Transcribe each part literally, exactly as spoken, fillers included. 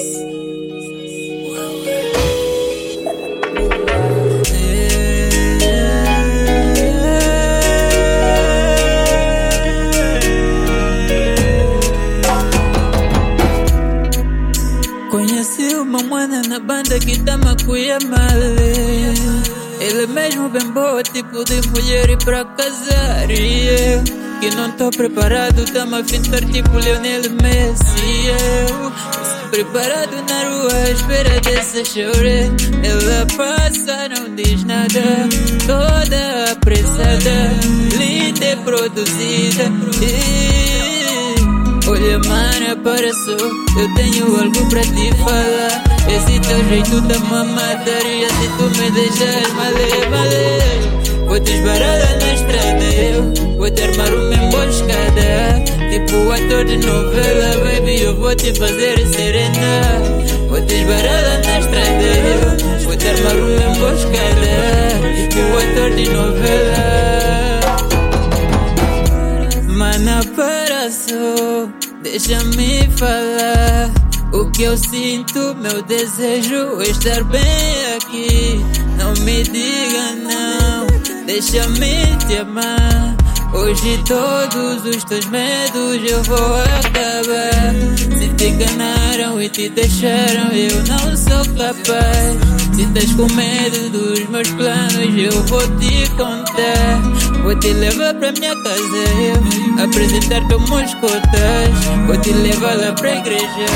Conheci uma mana na banda que tá macuia male. Ele mesmo bem boa, tipo de mulher e pra casar. E eu, que não tô preparado, tá-me a fintar tipo Lionel Messi. Eu, preparado na rua à espera dessa chore. Ela passa, não diz nada, toda apressada, linda e produzida. E, olha, mana, para só, eu tenho algo pra te falar. Esse teu jeito tá me mataria se tu me deixas male, male. Vou te esbarrar na estrada, eu vou te armar uma emboscada, tipo ator de novela, baby, eu vou te fazer serena. Vou te esbarrar na estrada, eu vou te armar uma emboscada, tipo ator de novela. Mana, para só, deixa-me falar o que eu sinto, meu desejo é estar bem aqui. Não me diga não, deixa-me te amar. Hoje todos os teus medos eu vou acabar. Se te enganaram e te deixaram, eu não sou capaz. Se estás com medo dos meus planos, eu vou te contar. Vou te levar pra minha casa, eu apresentar-te umas cotas. Vou te levar lá pra igreja,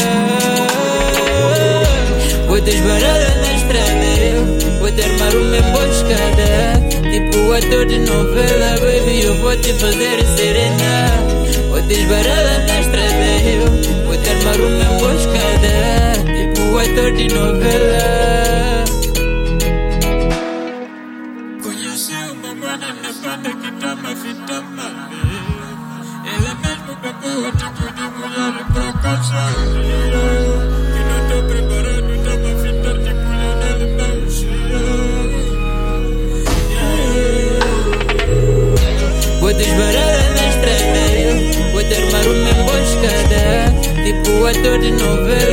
vou te esbarrar na estrada, eu vou te armar uma emboscada, tipo ator de novela, baby, eu vou te fazer serena. Vou te esbarrar na estrada, eu vou te armar uma emboscada, tipo ator de novela. Conheci uma mana na banda que tá-me a fitar mal. Ela mesmo bebeu, tipo de mulher pra casar. Que não tô preparado, tá-me a fitar tipo Lionel Messi. Vou te esbarrar na estrada, eu vou te armar uma emboscada, tipo ator de novela.